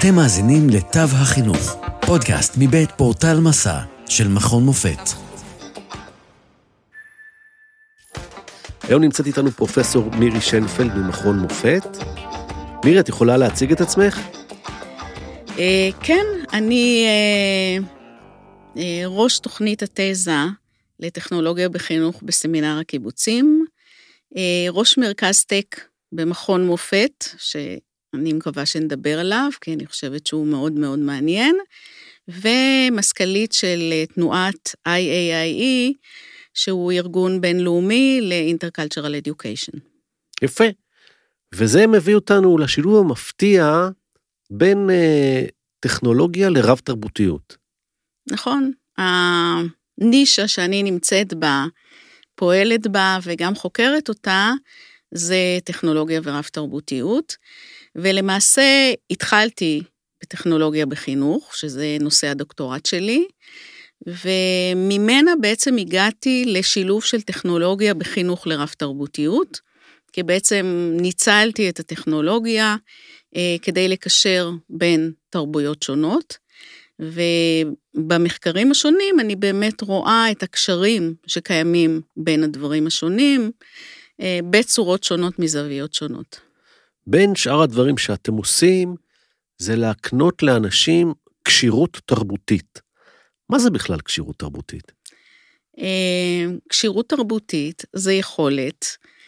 אתם מאזינים לתו החינוך, פודקאסט מבית פורטל מסע של מכון מופת. היום נמצאת איתנו פרופסור מירי שנפלד ממכון מופת. מירי, את יכולה להציג את עצמך? כן, אני ראש תוכנית התזה לטכנולוגיה בחינוך בסמינר הקיבוצים, ראש מרכז טק במכון מופת, שאני מקווה שנדבר עליו, כי אני חושבת שהוא מאוד מאוד מעניין, ומזכ"לית של תנועת IAIE, שהוא ארגון בינלאומי ל-Intercultural Education. יפה. וזה מביא אותנו לשילוב המפתיע בין טכנולוגיה לרב תרבותיות. נכון. הנישה שאני נמצאת בה, פועלת בה וגם חוקרת אותה, זה טכנולוגיה ורב תרבותיות, ולמעשה התחלתי בטכנולוגיה בחינוך, שזה נושא הדוקטורט שלי, וממנה בעצם הגעתי לשילוב של טכנולוגיה בחינוך לרב תרבותיות, כי בעצם ניצלתי את הטכנולוגיה כדי לקשר בין תרבויות שונות, ובמחקרים השונים אני באמת רואה את הקשרים שקיימים בין הדברים השונים, בצורות שונות מזוויות שונות. בין שאר הדברים שאתם עושים, זה להקנות לאנשים קשירות תרבותית. מה זה בכלל קשירות תרבותית? קשירות תרבותית זה יכולת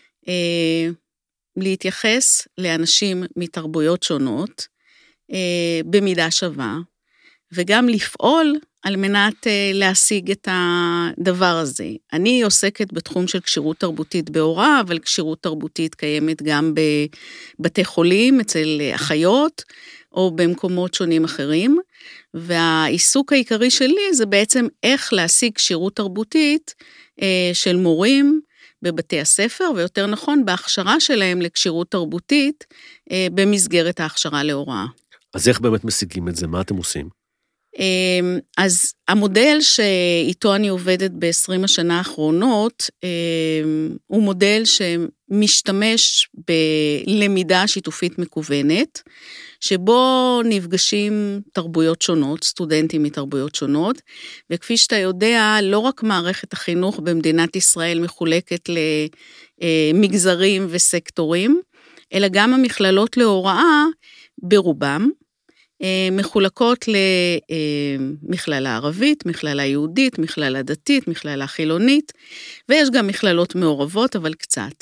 להתייחס לאנשים מתרבויות שונות במידה שווה, וגם לפעול על מנת להשיג את הדבר הזה. אני עוסקת בתחום של קשירות תרבותית בהוראה, אבל קשירות תרבותית קיימת גם בבתי חולים, אצל אחיות, או במקומות שונים אחרים, והעיסוק העיקרי שלי זה בעצם איך להשיג קשירות תרבותית של מורים בבתי הספר, ויותר נכון בהכשרה שלהם לקשירות תרבותית במסגרת ההכשרה להוראה. אז איך באמת משיגים את זה? מה אתם עושים? אז המודל שאיתו אני עובדת ב-20 השנה האחרונות, הוא מודל שמשתמש בלמידה שיתופית מקוונת, שבו נפגשים תרבויות שונות, סטודנטים מתרבויות שונות, וכפי שאתה יודע, לא רק מערכת החינוך במדינת ישראל מחולקת למגזרים וסקטורים, אלא גם המכללות להוראה ברובם, מחולקות למכללה ערבית, מכללה יהודית, מכללה דתית, מכללה חילונית, ויש גם מכללות מעורבות, אבל קצת.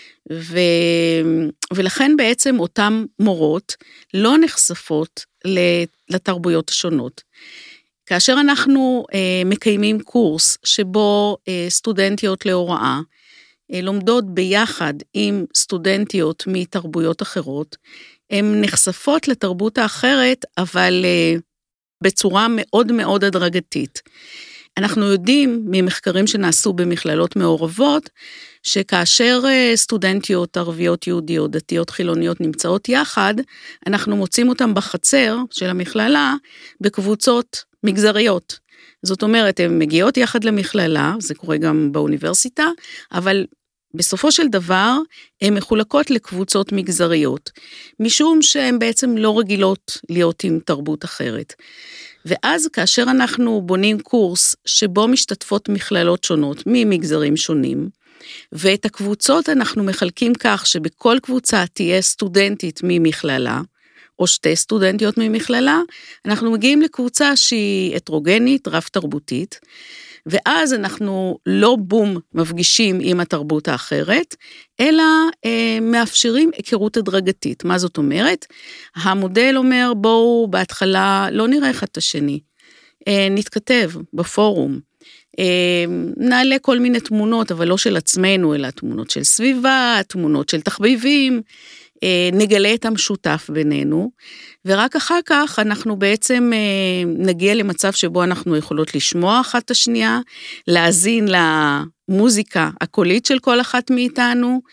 ולכן בעצם אותם מורות לא נחשפות לתרבויות השונות. כאשר אנחנו מקיימים קורס שבו סטודנטיות להוראה, לומדות ביחד עם סטודנטיות מתרבויות אחרות, הן נחשפות לתרבות האחרת, אבל בצורה מאוד מאוד הדרגתית. אנחנו יודעים ממחקרים שנעשו במכללות מעורבות, שכאשר סטודנטיות ערביות יהודיות, דתיות חילוניות נמצאות יחד, אנחנו מוצאים אותם בחצר של המכללה בקבוצות מגזריות. זאת אומרת, הן מגיעות יחד למכללה, זה קורה גם באוניברסיטה, אבל בסופו של דבר, הן מחולקות לקבוצות מגזריות, משום שהן בעצם לא רגילות להיות עם תרבות אחרת. ואז כאשר אנחנו בונים קורס שבו משתתפות מכללות שונות ממגזרים שונים, ואת הקבוצות אנחנו מחלקים כך שבכל קבוצה תהיה סטודנטית ממכללה, או שתי סטודנטיות ממכללה, אנחנו מגיעים לקבוצה שהיא הטרוגנית, רב תרבותית, ואז אנחנו לא בום מפגישים עם התרבות האחרת, אלא מאפשרים היכרות הדרגתית. מה זאת אומרת? המודל אומר, בואו בהתחלה לא נראה אחד את השני, נתכתב בפורום, נעלה כל מיני תמונות, אבל לא של עצמנו, אלא תמונות של סביבה, תמונות של תחביבים, נגלה את המשותף בינינו, ורק אחר כך אנחנו בעצם נגיע למצב שבו אנחנו יכולות לשמוע אחת את השנייה, להאזין למוזיקה הקולית של כל אחת מאיתנו,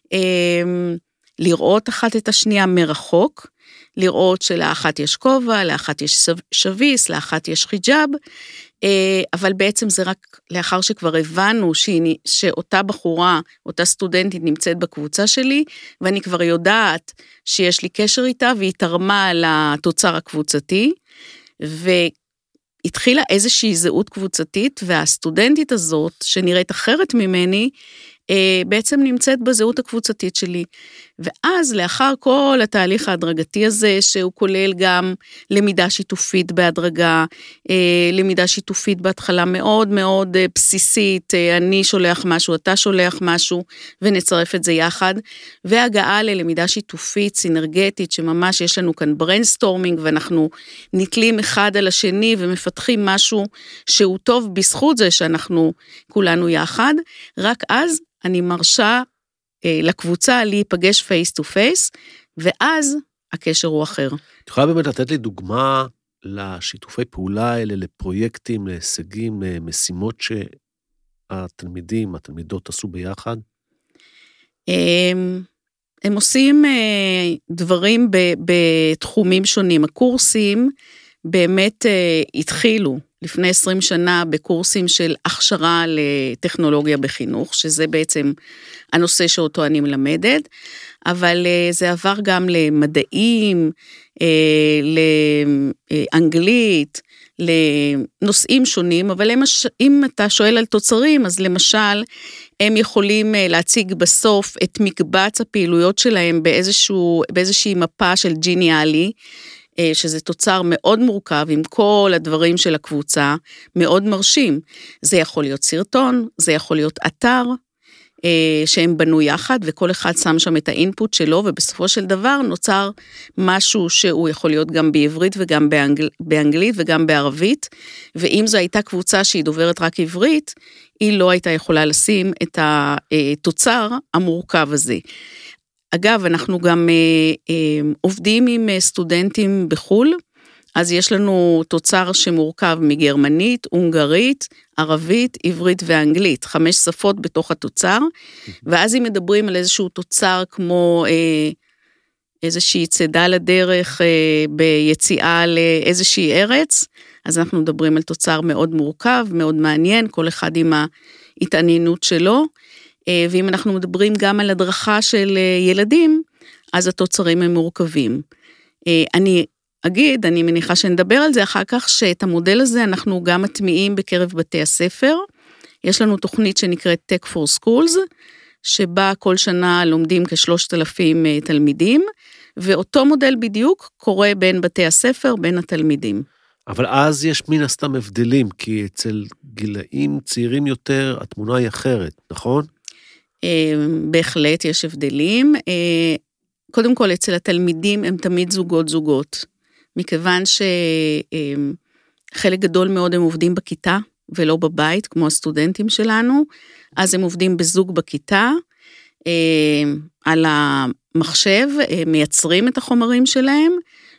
לראות אחת את השנייה מרחוק, לראות שלאחת יש כובע, לאחת יש שביס, לאחת יש חיג'אב, אבל בעצם זה רק לאחר שכבר הבנו שאותה בחורה, אותה סטודנטית נמצאת בקבוצה שלי, ואני כבר יודעת שיש לי קשר איתה, והיא תרמה לתוצר הקבוצתי, והתחילה איזושהי זהות קבוצתית, והסטודנטית הזאת, שנראית אחרת ממני, בעצם נמצאת בזהות הקבוצתית שלי, ואז לאחר כל התהליך ההדרגתי הזה, שהוא כולל גם למידה שיתופית בהדרגה, למידה שיתופית בהתחלה מאוד מאוד בסיסית, אני שולח משהו, אתה שולח משהו, ונצרף את זה יחד, והגעה ללמידה שיתופית, סינרגטית, שממש יש לנו כאן בריינסטורמינג, ואנחנו נתלים אחד על השני, ומפתחים משהו שהוא טוב בזכות זה, שאנחנו כולנו יחד, רק אז אני מרשה לקבוצה להיפגש פייס טו פייס, ואז הקשר הוא אחר. את יכולה באמת לתת לי דוגמה לשיתופי פעולה האלה, לפרויקטים, להישגים, למשימות שהתלמידים, התלמידות עשו ביחד? הם עושים דברים בתחומים שונים. הקורסים באמת התחילו לפני 20 שנה בקורסים של הכשרה לטכנולוגיה בחינוך, שזה בעצם הנושא שאותו אני מלמדת, אבל זה עבר גם למדעים, לאנגלית, לנושאים שונים, אבל אם אתה שואל על תוצרים, אז למשל, הם יכולים להציג בסוף את מקבץ הפעילויות שלהם באיזושהי מפה של ג'יניאלי, שזה תוצר מאוד מורכב עם כל הדברים של הקבוצה, מאוד מרשים. זה יכול להיות סרטון, זה יכול להיות אתר, שהם בנו יחד, וכל אחד שם שם את האינפוט שלו, ובסופו של דבר נוצר משהו שהוא יכול להיות גם בעברית, וגם באנגלית, וגם בערבית, ואם זו הייתה קבוצה שהיא דוברת רק עברית, היא לא הייתה יכולה לשים את התוצר המורכב הזה. אגב, אנחנו גם עובדים עם סטודנטים בחול, אז יש לנו תוצר שמורכב מגרמנית, הונגרית, ערבית, עברית ואנגלית, 5 שפות בתוך התוצר, ואז אם מדברים על איזשהו תוצר כמו איזושהי צידה לדרך ביציאה לאיזושהי ארץ, אז אנחנו מדברים על תוצר מאוד מורכב, מאוד מעניין, כל אחד עם ההתעניינות שלו, ואם אנחנו מדברים גם על הדרכה של ילדים, אז התוצרים הם מורכבים. אני מניחה שנדבר על זה אחר כך, שאת המודל הזה אנחנו גם מטמיעים בקרב בתי הספר, יש לנו תוכנית שנקראת Tech for Schools, שבה כל שנה לומדים כ3,000 תלמידים, ואותו מודל בדיוק קורה בין בתי הספר, בין התלמידים. אבל אז יש מן הסתם הבדלים, כי אצל גילאים צעירים יותר, התמונה היא אחרת, נכון? בהחלט יש הבדלים. קודם כל, אצל התלמידים הם תמיד זוגות, מכיוון שחלק גדול מאוד הם עובדים בכיתה, ולא בבית, כמו הסטודנטים שלנו, אז הם עובדים בזוג בכיתה, על המחשב, מייצרים את החומרים שלהם,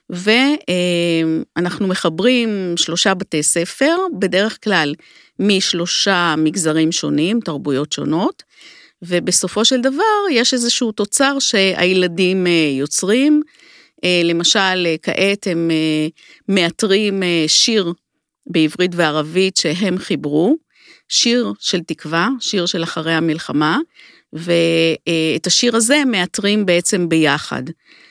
ואנחנו מחברים 3 בתי ספר, בדרך כלל מ3 מגזרים שונים, תרבויות שונות, ובסופו של דבר יש איזשהו תוצר שהילדים יוצרים, למשל כעת הם מאתרים שיר בעברית וערבית שהם חיברו, שיר של תקווה, שיר של אחרי המלחמה, ואת השיר הזה מאתרים בעצם ביחד.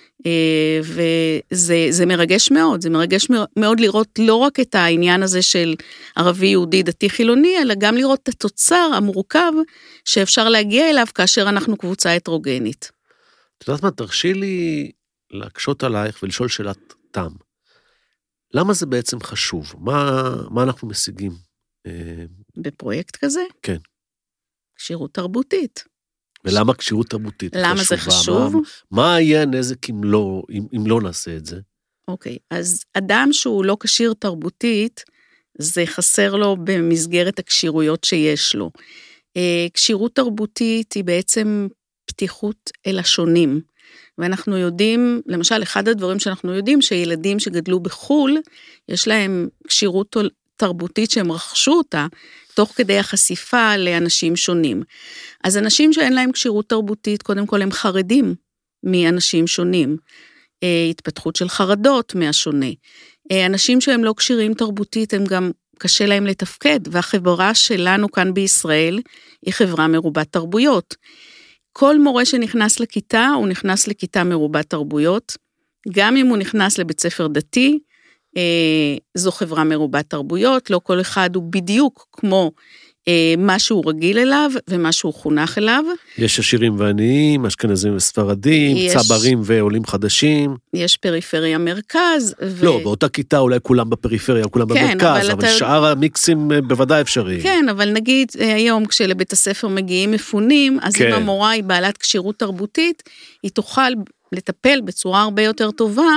וזה מרגש מאוד, זה מרגש מאוד לראות לא רק את העניין הזה של ערבי יהודי דתי חילוני, אלא גם לראות את התוצר המורכב שאפשר להגיע אליו כאשר אנחנו קבוצה הטרוגנית. את יודעת מה, תרשי לי להקשות עלייך ולשאול שאלת תם. למה זה בעצם חשוב? מה אנחנו משיגים? בפרויקט כזה? כן. כשירות תרבותית. ולמה כשירות תרבותית? למה זה חשוב? מה יהיה הנזק אם לא נעשה את זה? אוקיי, אז אדם שהוא לא כשיר תרבותית, זה חסר לו במסגרת הקשירויות שיש לו. כשירות תרבותית היא בעצם פתיחות אל השונים, ואנחנו יודעים, למשל, אחד הדברים שאנחנו יודעים, שילדים שגדלו בחול, יש להם כשירות תרבותית שהם רכשו אותה, תוך כדי החשיפה לאנשים שונים. אז אנשים שאין להם כשירות תרבותית, קודם כל הם חרדים מאנשים שונים, התפתחות של חרדות מהשונה. אנשים שהם לא כשירים תרבותית, הם גם קשה להם לתפקד, והחברה שלנו כאן בישראל היא חברה מרובת תרבויות. כל מורה שנכנס לכיתה, הוא נכנס לכיתה מרובת תרבויות, גם אם הוא נכנס לבית ספר דתי, זו חברה מרובת תרבויות, לא כל אחד הוא בדיוק כמו מה שהוא רגיל אליו ומה שהוא חונך אליו. יש עשירים ועניים, אשכנזים וספרדים, צברים ועולים חדשים. יש פריפריה מרכז. לא, באותה כיתה אולי כולם בפריפריה, כולם במרכז, אבל שאר המיקסים בוודאי אפשריים. כן, אבל נגיד היום כשלבית הספר מגיעים מפונים, אז אם המורה היא בעלת כשירות תרבותית, היא תוכל לטפל בצורה הרבה יותר טובה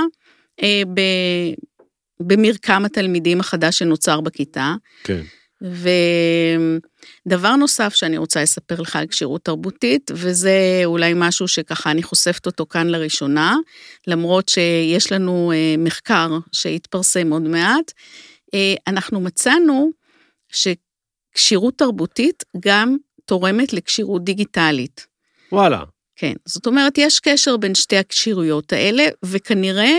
במרקם התלמידים החדש שנוצר בכיתה. כן. ודבר נוסף שאני רוצה לספר לך על כשירות תרבותית, וזה אולי משהו שככה אני חושפת אותו כאן לראשונה, למרות שיש לנו מחקר שהתפרסם עוד מעט, אנחנו מצאנו שקשירות תרבותית גם תורמת לקשירות דיגיטלית. וואלה. כן, זאת אומרת, יש קשר בין שתי הקשירויות האלה, וכנראה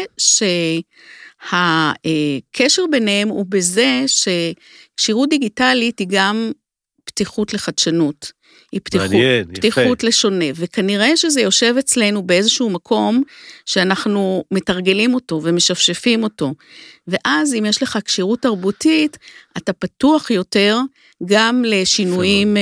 שהקשר ביניהם הוא בזה שקשירות דיגיטלית היא גם פתיחות לחדשנות. היא פתיחות לשונה, וכנראה שזה יושב אצלנו באיזשהו מקום שאנחנו מתרגלים אותו ומשפשפים אותו. ואז אם יש לך קשירות תרבותית, אתה פתוח יותר גם לשינויים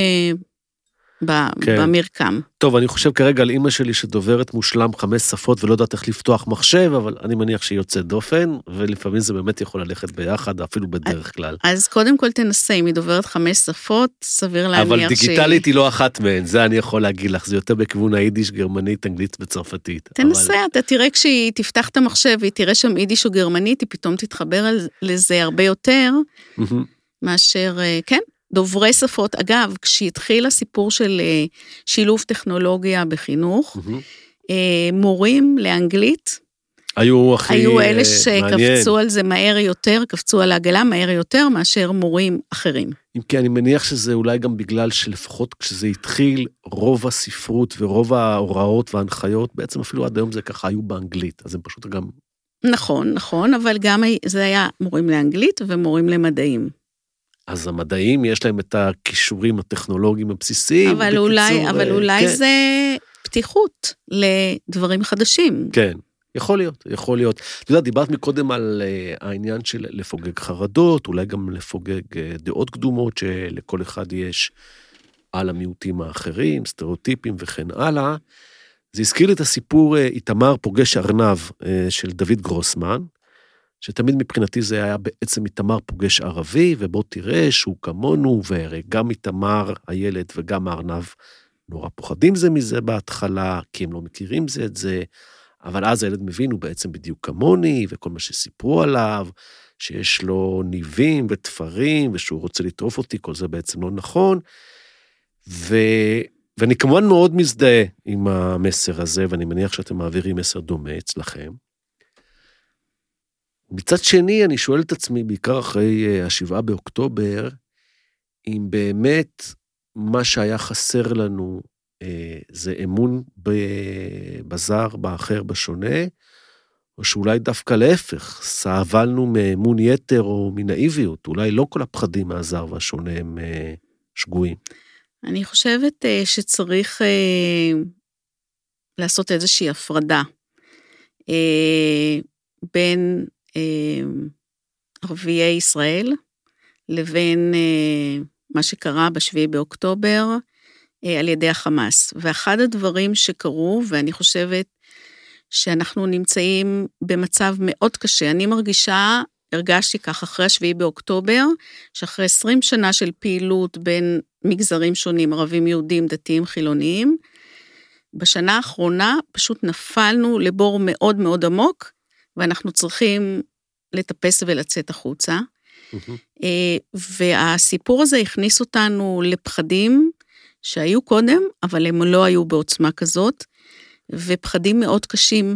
במרקם. טוב, אני חושב כרגע על אמא שלי שדוברת מושלם 5 שפות ולא יודעת איך לפתוח מחשב, אבל אני מניח שהיא יוצאת דופן, ולפעמים זה באמת יכול ללכת ביחד, אפילו בדרך כלל. אז קודם כל תנסה, אם היא דוברת 5 שפות, סביר להניח אבל דיגיטלית היא לא אחת מהן, זה אני יכול להגיד לך, זה יותר בכיוון היידיש, גרמנית, אנגלית וצרפתית. תנסה, אתה תראה כשהיא תפתח את המחשב, והיא תראה שם יידיש או גרמנית, היא פתאום תתחבר לזה הרבה יותר, מאשר, כן? דוברי שפות, אגב, כשהתחיל הסיפור של שילוב טכנולוגיה בחינוך, מורים לאנגלית, היו אלה שקפצו על זה מהר יותר, קפצו על העגלה מהר יותר, מאשר מורים אחרים. אם כי אני מניח שזה אולי גם בגלל שלפחות כשזה התחיל, רוב הספרות ורוב ההוראות וההנחיות, בעצם אפילו עד היום זה ככה היו באנגלית, אז הם פשוט גם... נכון, אבל גם זה היה מורים לאנגלית ומורים למדעים. אז המדעים יש להם את הכישורים הטכנולוגיים הבסיסיים. אבל אולי זה פתיחות לדברים חדשים. כן, יכול להיות. אתה יודע, דיברת מקודם על העניין של לפוגג חרדות, אולי גם לפוגג דעות קדומות, שלכל אחד יש על המיעוטים האחרים, סטריאוטיפים וכן הלאה. זה הזכיר לי את הסיפור איתמר פוגש ארנב של דוד גרוסמן, שתמיד מבחינתי זה היה בעצם איתמר פוגש ערבי, ובוא תראה שהוא כמונו, וגם איתמר הילד וגם הארנב נורא פוחדים זה מזה בהתחלה, כי הם לא מכירים זה את זה, אבל אז הילד מבין הוא בעצם בדיוק כמוני, וכל מה שסיפרו עליו, שיש לו ניבים ותפרים, ושהוא רוצה לטרוף אותי, כל זה בעצם לא נכון, ואני כמובן מאוד מזדהה עם המסר הזה, ואני מניח שאתם מעבירים מסר דומה אצלכם, מצד שני, אני שואל את עצמי, בעיקר אחרי 7 באוקטובר, אם באמת מה שהיה חסר לנו זה אמון בזר, באחר, בשונה, או שאולי דווקא להפך, סעבלנו מאמון יתר או מנאיביות, אולי לא כל הפחדים מהזר והשונה הם שגויים. אני חושבת שצריך לעשות איזושהי הפרדה בין ערביי ישראל, לבין מה שקרה ב7 באוקטובר, על ידי החמאס. ואחד הדברים שקרו, ואני חושבת שאנחנו נמצאים במצב מאוד קשה, אני הרגשתי כך אחרי 7 באוקטובר, שאחרי 20 שנה של פעילות בין מגזרים שונים, ערבים יהודים, דתיים חילוניים, בשנה האחרונה פשוט נפלנו לבור מאוד מאוד עמוק, ואנחנו צריכים לטפס ולצאת החוצה, והסיפור הזה הכניס אותנו לפחדים שהיו קודם, אבל הם לא היו בעוצמה כזאת, ופחדים מאוד קשים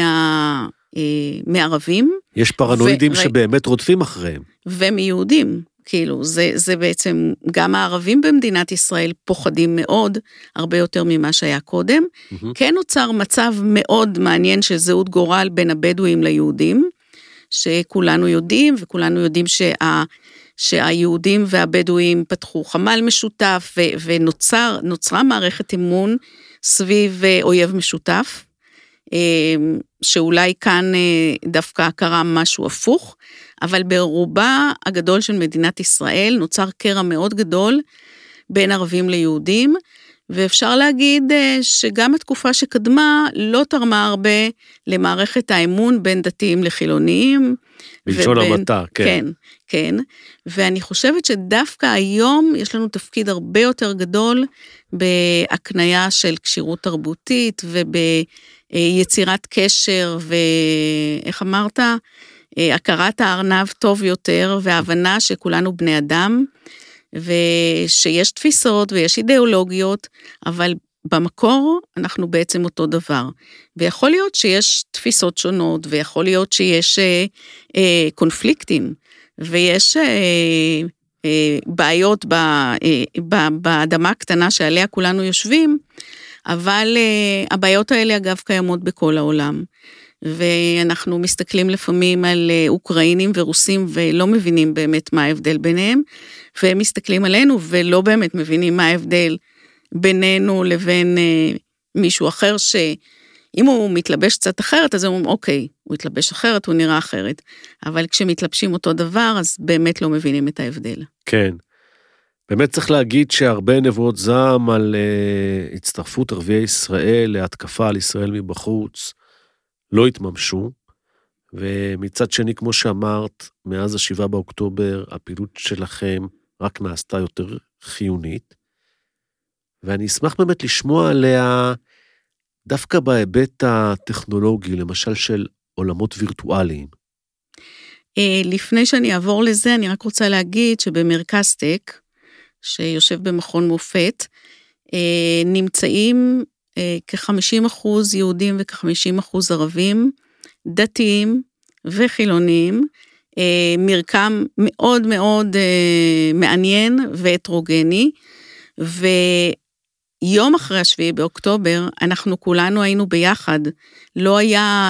מערבים. יש פרנואידים שבאמת רודפים אחריהם. ומיהודים, כאילו, זה בעצם, גם הערבים במדינת ישראל פוחדים מאוד, הרבה יותר ממה שהיה קודם. כן נוצר מצב מאוד מעניין של זהות גורל בין הבדואים ליהודים, שכולנו יודעים, וכולנו יודעים שהיהודים והבדואים פתחו חמ"ל משותף, ונוצרה מערכת אמון סביב אויב משותף, שאולי כאן דווקא קרה משהו הפוך, אבל ברובה הגדול של מדינת ישראל נוצר קרע מאוד גדול בין ערבים ליהודים, ואפשר להגיד שגם התקופה שקדמה לא תרמה הרבה למערכת האמון בין דתיים לחילוניים. בלשון המעטה, כן. כן, כן. ואני חושבת שדווקא היום יש לנו תפקיד הרבה יותר גדול בהקניה של קשירות תרבותית וביצירת קשר ואיך אמרת? הכרת הארנב טוב יותר וההבנה שכולנו בני אדם ושיש תפיסות ויש אידיאולוגיות, אבל במקור אנחנו בעצם אותו דבר. ויכול להיות שיש תפיסות שונות, ויכול להיות שיש קונפליקטים, ויש בעיות באדמה הקטנה שעליה כולנו יושבים, אבל הבעיות האלה אגב קיימות בכל העולם. ואנחנו מסתכלים לפעמים על אוקראינים ורוסים ולא מבינים באמת מה ההבדל ביניהם, והם מסתכלים עלינו ולא באמת מבינים מה ההבדל בינינו לבין מישהו אחר, שאם הוא מתלבש קצת אחרת, אז הם אומרים, אוקיי, הוא התלבש אחרת, הוא נראה אחרת, אבל כשמתלבשים אותו דבר, אז באמת לא מבינים את ההבדל. כן, באמת צריך להגיד שהרבה נבואות זעם על הצטרפות ערביי ישראל להתקפה על ישראל מבחוץ, לא התממשו, ומצד שני, כמו שאמרת, מאז ה7 באוקטובר, הפעילות שלכם רק נעשתה יותר חיונית, ואני אשמח באמת לשמוע עליה, דווקא בהיבט הטכנולוגי, למשל של עולמות וירטואליים. לפני שאני אעבור לזה, אני רק רוצה להגיד שבמרכז טק, שיושב במכון מופת, נמצאים כ-50% יהודים וכ-50% ערבים, דתיים וחילוניים, מרקם מאוד מאוד מעניין והטרוגני, ויום אחרי ה7 באוקטובר, אנחנו כולנו היינו ביחד, לא היה,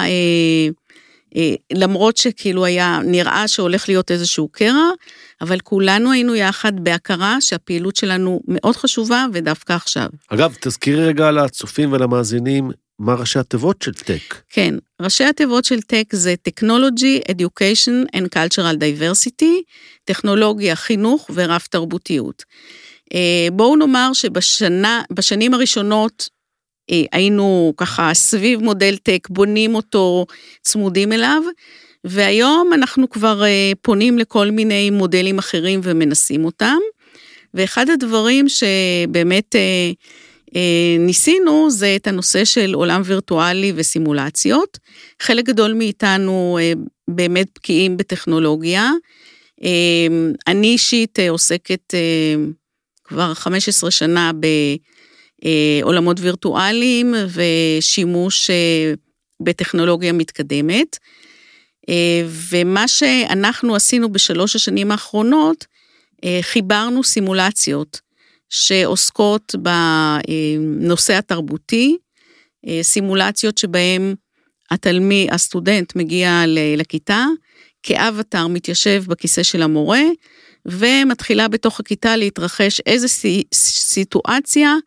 למרות שכאילו היה נראה שהולך להיות איזשהו קרע, אבל כולנו היינו יחד בהכרה שהפעילות שלנו מאוד חשובה ודווקא עכשיו. אגב, תזכירי רגע לצופים ולמאזינים, מה ראשי התיבות של טק? כן, ראשי התיבות של טק זה Technology, Education and Cultural Diversity, טכנולוגיה, חינוך ורב תרבותיות. בואו נאמר שבשנים הראשונות היינו ככה סביב מודל טק, בונים אותו, צמודים אליו, והיום אנחנו כבר פונים לכל מיני מודלים אחרים ומנסים אותם, ואחד הדברים שבאמת ניסינו זה את הנושא של עולם וירטואלי וסימולציות, חלק גדול מאיתנו באמת בקיאים בטכנולוגיה, אני אישית עוסקת כבר 15 שנה בעולמות וירטואליים ושימוש בטכנולוגיה מתקדמת, ומה שאנחנו עשינו בשלוש השנים האחרונות, חיברנו סימולציות שעוסקות בנושא התרבותי, סימולציות שבהם הסטודנט מגיע לכיתה, כאבטר מתיישב בכיסא של המורה, ומתחילה בתוך הכיתה להתרחש איזו סיטואציה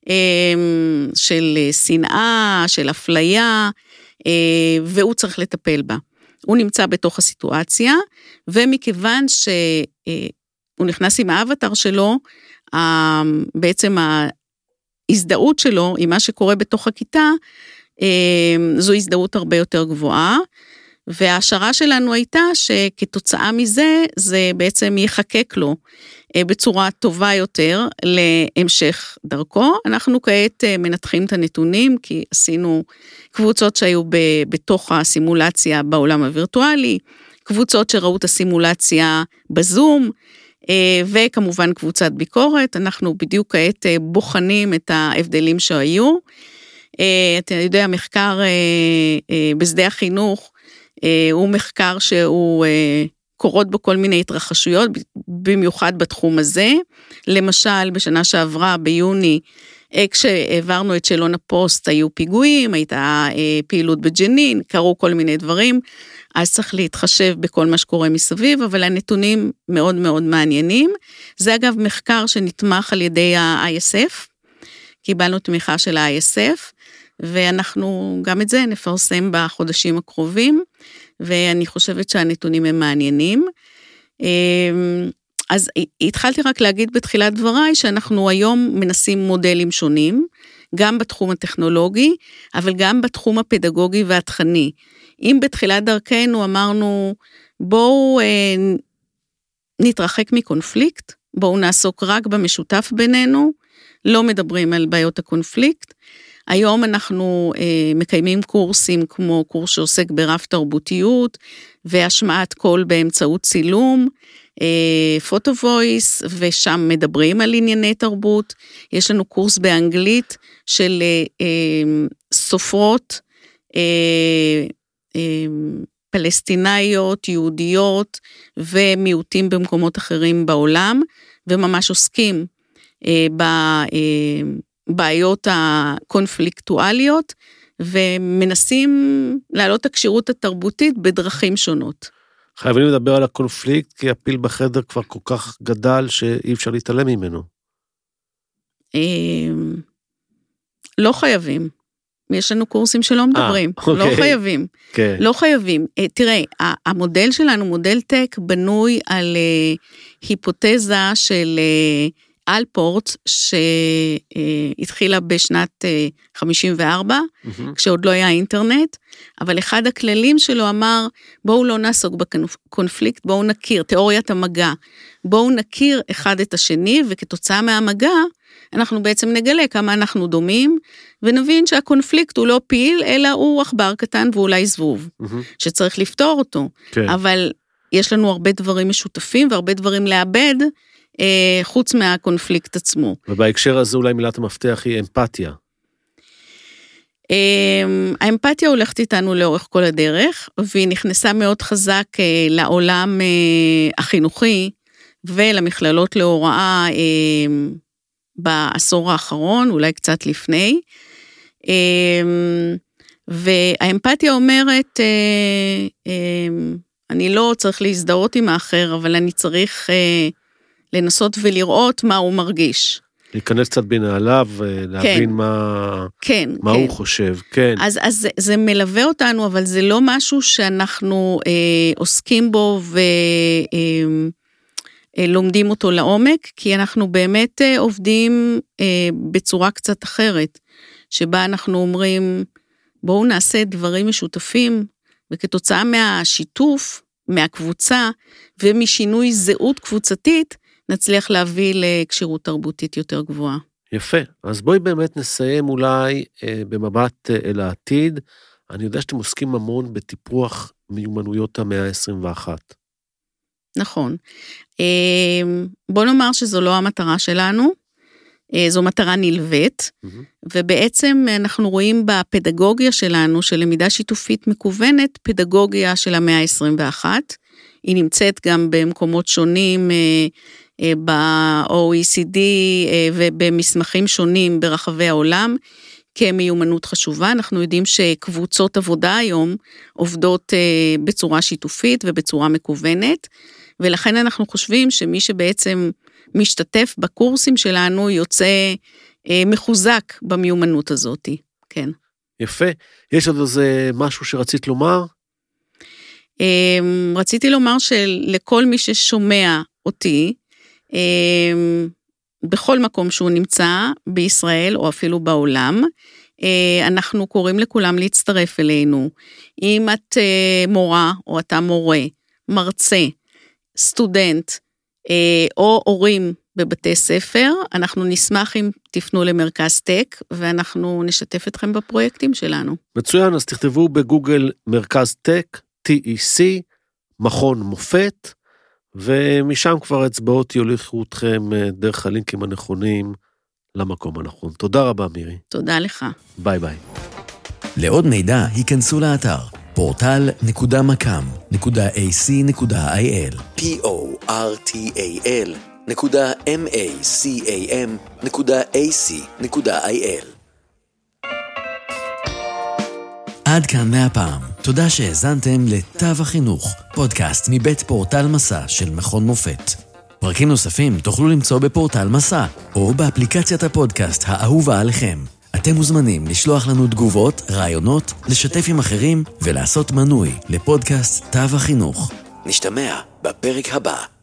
של שנאה, של אפליה, והוא צריך לטפל בה. הוא נמצא בתוך הסיטואציה, ומכיוון שהוא נכנס עם האבטר שלו, בעצם ההזדהות שלו עם מה שקורה בתוך הכיתה, זו הזדהות הרבה יותר גבוהה, וההשערה שלנו הייתה שכתוצאה מזה, זה בעצם יחקק לו בצורה טובה יותר להמשך דרכו. אנחנו כעת מנתחים את הנתונים, כי עשינו קבוצות שהיו בתוך הסימולציה בעולם הווירטואלי, קבוצות שראו את הסימולציה בזום, וכמובן קבוצת ביקורת, אנחנו בדיוק כעת בוחנים את ההבדלים שהיו. אתה יודע, מחקר בשדה החינוך, הוא מחקר שהוא קורות בו כל מיני התרחשויות, במיוחד בתחום הזה. למשל, בשנה שעברה, ביוני, כשעברנו את שאלון הפוסט, היו פיגועים, הייתה פעילות בג'נין, קרו כל מיני דברים, אז צריך להתחשב בכל מה שקורה מסביב, אבל הנתונים מאוד מאוד מעניינים. זה אגב מחקר שנתמך על ידי ה-ISF, קיבלנו תמיכה של ה-ISF, ואנחנו גם את זה נפרסם בחודשים הקרובים, ואני חושבת שהנתונים הם מעניינים. אז התחלתי רק להגיד בתחילת דבריי, שאנחנו היום מנסים מודלים שונים, גם בתחום הטכנולוגי, אבל גם בתחום הפדגוגי והתכני. אם בתחילת דרכנו אמרנו, בואו נתרחק מקונפליקט, בואו נעסוק רק במשותף בינינו, לא מדברים על בעיות הקונפליקט, היום אנחנו מקיימים קורסים כמו קורס שעוסק ברב תרבותיות, והשמעת קול באמצעות צילום, פוטו וויס, ושם מדברים על ענייני תרבות, יש לנו קורס באנגלית של סופרות, פלסטינאיות, יהודיות, ומיעוטים במקומות אחרים בעולם, וממש עוסקים בבעיות הקונפליקטואליות, ומנסים להעלות הקשירות התרבותית בדרכים שונות. חייבים לדבר על הקונפליקט, כי הפיל בחדר כבר כל כך גדל, שאי אפשר להתעלם ממנו. לא חייבים. יש לנו קורסים שלא מדברים. לא חייבים. לא חייבים. תראה, המודל שלנו, מודל טק, בנוי על היפותזה של אלפורט, שהתחילה בשנת 54, כשעוד לא היה אינטרנט, אבל אחד הכללים שלו אמר, בואו לא נעסוק בקונפליקט, בואו נכיר, תיאוריית המגע, בואו נכיר אחד את השני, וכתוצאה מהמגע, אנחנו בעצם נגלה כמה אנחנו דומים, ונבין שהקונפליקט הוא לא פיל, אלא הוא עכבר קטן ואולי זבוב, שצריך לפתור אותו. אבל יש לנו הרבה דברים משותפים, והרבה דברים לאבד, חוץ מהקונפליקט עצמו. ובהקשר הזה אולי מילת המפתח היא אמפתיה. האמפתיה הולכת איתנו לאורך כל הדרך, והיא נכנסה מאוד חזק לעולם החינוכי, ולמכללות להוראה בעשור האחרון, אולי קצת לפני. והאמפתיה אומרת, אני לא צריך להזדהות עם האחר, אבל אני צריך לנסות ולראות מה הוא מרגיש. להיכנס קצת בנעליו, להבין מה הוא חושב. אז זה מלווה אותנו, אבל זה לא משהו שאנחנו עוסקים בו ולומדים אותו לעומק, כי אנחנו באמת עובדים בצורה קצת אחרת, שבה אנחנו אומרים, בואו נעשה דברים משותפים, וכתוצאה מהשיתוף, מהקבוצה, ומשינוי זהות קבוצתית, נצליח להביא לקשירות תרבותית יותר גבוהה. יפה, אז בואי באמת נסיים אולי במבט אל העתיד. אני יודע שאתם עוסקים המון בטיפוח מיומנויות המאה ה-21. נכון. בוא נאמר שזו לא המטרה שלנו, זו מטרה נלווית, ובעצם אנחנו רואים בפדגוגיה שלנו, של למידה שיתופית מקוונת, פדגוגיה של המאה ה-21, היא נמצאת גם במקומות שונים, ב-OECD ובמסמכים שונים ברחבי העולם, כמיומנות חשובה. אנחנו יודעים שקבוצות עבודה היום עובדות בצורה שיתופית ובצורה מקוונת, ולכן אנחנו חושבים שמי שבעצם משתתף בקורסים שלנו יוצא מחוזק במיומנות הזאת. כן. יפה. יש עוד איזה משהו שרצית לומר? רציתי לומר שלכל מי ששומע אותי, בכל מקום שהוא נמצא בישראל או אפילו בעולם, אנחנו קוראים לכולם להצטרף אלינו. אם את מורה או אתה מורה, מרצה, סטודנט או הורים בבתי ספר, אנחנו נשמח אם תפנו למרכז טק, ואנחנו נשתף אתכם בפרויקטים שלנו. מצוין, אז תכתבו בגוגל מרכז טק, TEC, מכון מופת, ומשם כבר אצבעות יוליכו אתכם דרך הלינקים הנכונים למקום הנכון. תודה רבה, מירי. תודה לך. ביי ביי. לעוד מידע, היכנסו לאתר portal.macam.ac.il portal.macam.ac.il עד כאן מהפעם. תודה שהאזנתם לתו החינוך, פודקאסט מבית פורטל מסע של מכון מופת. פרקים נוספים תוכלו למצוא בפורטל מסע, או באפליקציית הפודקאסט האהובה עליכם. אתם מוזמנים לשלוח לנו תגובות, רעיונות, לשתף עם אחרים ולעשות מנוי לפודקאסט תו החינוך. נשתמע בפרק הבא.